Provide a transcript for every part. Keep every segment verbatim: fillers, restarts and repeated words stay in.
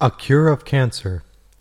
A Cure of Cancer.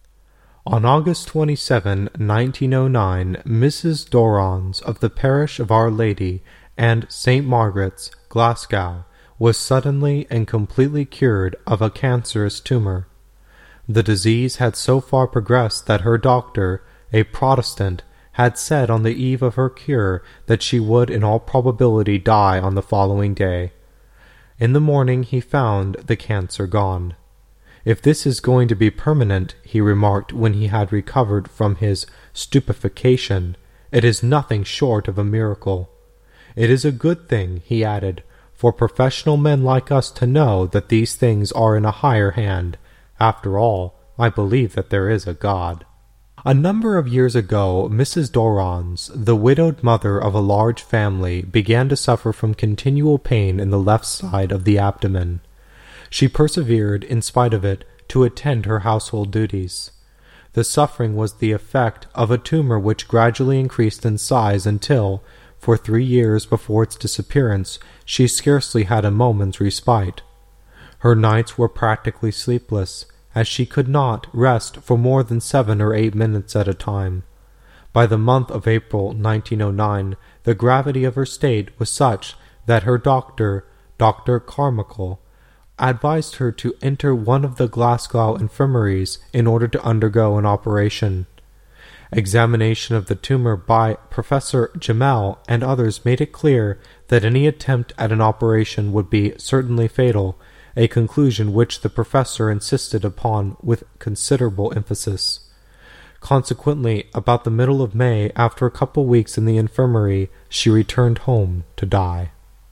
On August twenty-seventh, nineteen oh nine, Missus Dorrans of the parish of Our Lady and Saint Margaret's, Glasgow, was suddenly and completely cured of a cancerous tumor. The disease had so far progressed that her doctor, a Protestant, had said on the eve of her cure that she would in all probability die on the following day. In the morning he found the cancer gone. "If this is going to be permanent," he remarked when he had recovered from his stupefaction, "it is nothing short of a miracle. It is a good thing," he added, "for professional men like us to know that these things are in a higher hand. After all, I believe that there is a God." A number of years ago, Missus Dorrans, the widowed mother of a large family, began to suffer from continual pain in the left side of the abdomen. She persevered, in spite of it, to attend her household duties. The suffering was the effect of a tumor which gradually increased in size until, for three years before its disappearance, she scarcely had a moment's respite. Her nights were practically sleepless, as she could not rest for more than seven or eight minutes at a time. By the month of April nineteen oh nine, the gravity of her state was such that her doctor, Doctor Carmichael, advised her to enter one of the Glasgow infirmaries in order to undergo an operation. Examination of the tumor by Professor Gemmell and others made it clear that any attempt at an operation would be certainly fatal, a conclusion which the professor insisted upon with considerable emphasis. Consequently, about the middle of May, after a couple weeks in the infirmary, she returned home to die.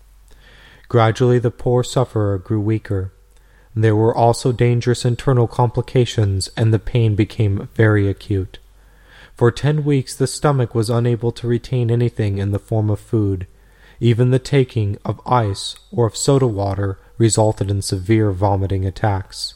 Gradually the poor sufferer grew weaker. There were also dangerous internal complications, and the pain became very acute. For ten weeks the stomach was unable to retain anything in the form of food. Even the taking of ice or of soda water resulted in severe vomiting attacks.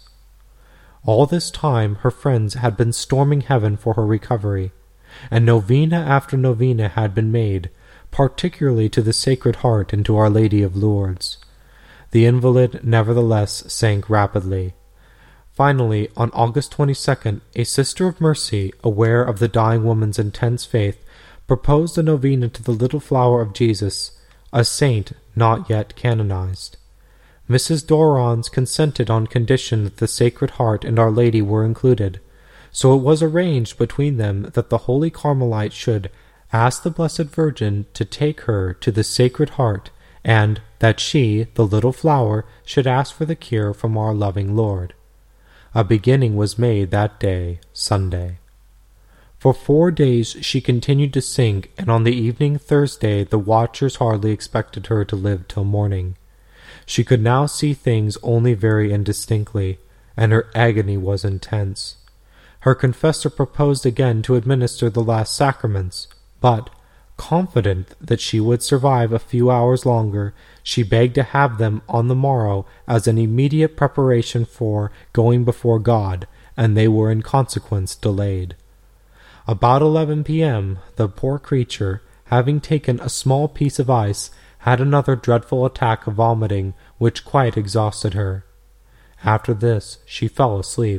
All this time her friends had been storming heaven for her recovery, and novena after novena had been made, particularly to the Sacred Heart and to Our Lady of Lourdes. The invalid nevertheless sank rapidly. Finally, on August twenty-second, a Sister of Mercy, aware of the dying woman's intense faith, proposed a novena to the Little Flower of Jesus, a saint not yet canonized. Missus Dorrans consented on condition that the Sacred Heart and Our Lady were included, so it was arranged between them that the Holy Carmelite should ask the Blessed Virgin to take her to the Sacred Heart, and that she, the Little Flower, should ask for the cure from our loving Lord. A beginning was made that day, Sunday. For four days she continued to sink, and on the evening Thursday the watchers hardly expected her to live till morning. She could now see things only very indistinctly, and her agony was intense. Her confessor proposed again to administer the last sacraments, but, confident that she would survive a few hours longer, she begged to have them on the morrow as an immediate preparation for going before God, and they were in consequence delayed. About eleven p.m., the poor creature, having taken a small piece of ice, had another dreadful attack of vomiting, which quite exhausted her. After this she fell asleep.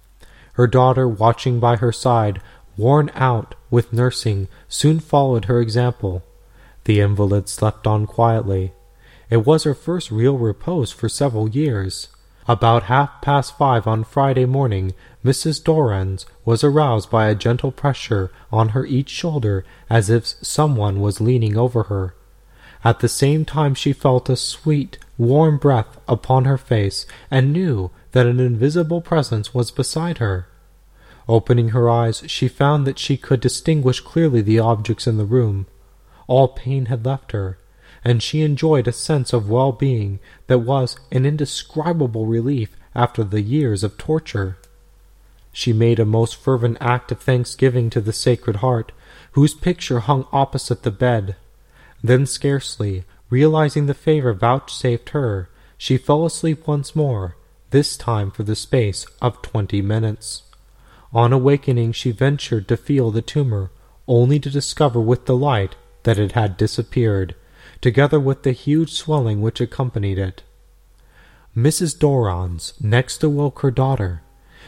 Her daughter, watching by her side, worn out with nursing, soon followed her example. The invalid slept on quietly. It was her first real repose for several years. About half-past five on Friday morning, Missus Dorrans was aroused by a gentle pressure on her each shoulder, as if someone was leaning over her. At the same time she felt a sweet, warm breath upon her face, and knew that an invisible presence was beside her. Opening her eyes, she found that she could distinguish clearly the objects in the room. All pain had left her, and she enjoyed a sense of well-being that was an indescribable relief after the years of torture. She made a most fervent act of thanksgiving to the Sacred Heart, whose picture hung opposite the bed. Then, scarcely realizing the favor vouchsafed her, she fell asleep once more, this time for the space of twenty minutes. On awakening she ventured to feel the tumor, only to discover with delight that it had disappeared, together with the huge swelling which accompanied it. Missus Dorrans next awoke her daughter.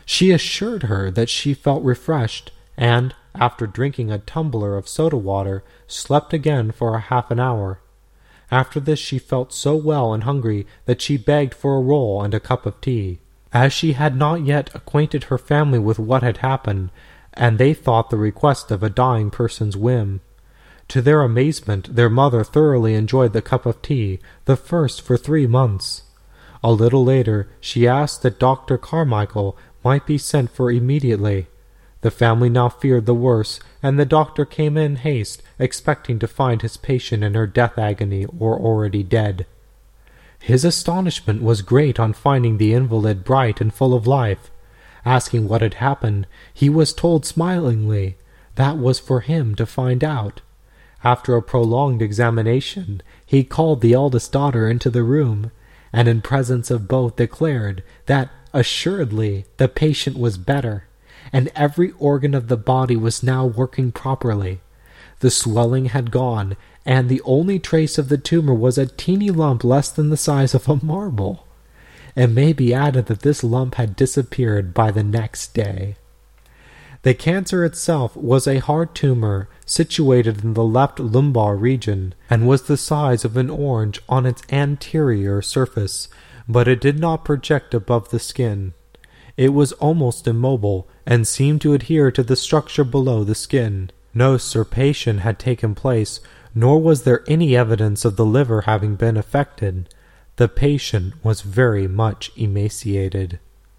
She assured her that she felt refreshed, and, after drinking a tumbler of soda water, slept again for a half an hour. After this she felt so well and hungry that she begged for a roll and a cup of tea. As she had not yet acquainted her family with what had happened, and they thought the request of a dying person's whim. To their amazement, their mother thoroughly enjoyed the cup of tea, the first for three months. A little later, she asked that Doctor Carmichael might be sent for immediately. The family now feared the worst, and the doctor came in haste, expecting to find his patient in her death agony or already dead. His astonishment was great on finding the invalid bright and full of life. Asking what had happened, he was told smilingly that was for him to find out. After a prolonged examination, he called the eldest daughter into the room, and in presence of both declared that assuredly the patient was better, and every organ of the body was now working properly. The swelling had gone, and the only trace of the tumor was a teeny lump less than the size of a marble. It may be added that this lump had disappeared by the next day. The cancer itself was a hard tumor situated in the left lumbar region, and was the size of an orange on its anterior surface, but it did not project above the skin. It was almost immobile, and seemed to adhere to the structure below the skin. No usurpation had taken place, nor was there any evidence of the liver having been affected. The patient was very much emaciated.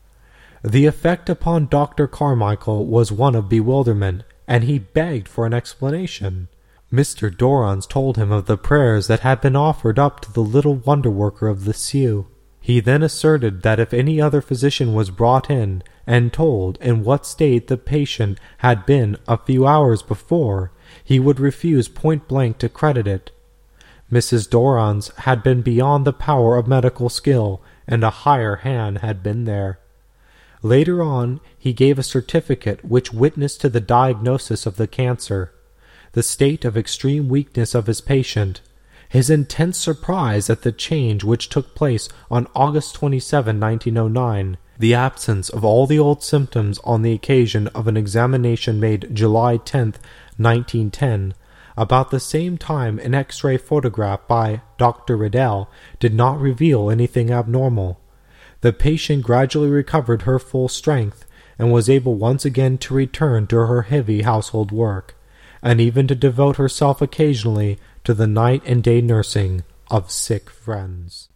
The effect upon Doctor Carmichael was one of bewilderment, and he begged for an explanation. Mister Dorrans told him of the prayers that had been offered up to the little wonder-worker of the Sioux. He then asserted that if any other physician was brought in and told in what state the patient had been a few hours before, he would refuse point-blank to credit it. Missus Dorrans had been beyond the power of medical skill, and a higher hand had been there. Later on, he gave a certificate which witnessed to the diagnosis of the cancer, the state of extreme weakness of his patient, his intense surprise at the change which took place on August twenty-seventh, nineteen oh nine, the absence of all the old symptoms on the occasion of an examination made July tenth, nineteen ten, about the same time an X-ray photograph by Doctor Riddell did not reveal anything abnormal. The patient gradually recovered her full strength, and was able once again to return to her heavy household work, and even to devote herself occasionally to the night and day nursing of sick friends.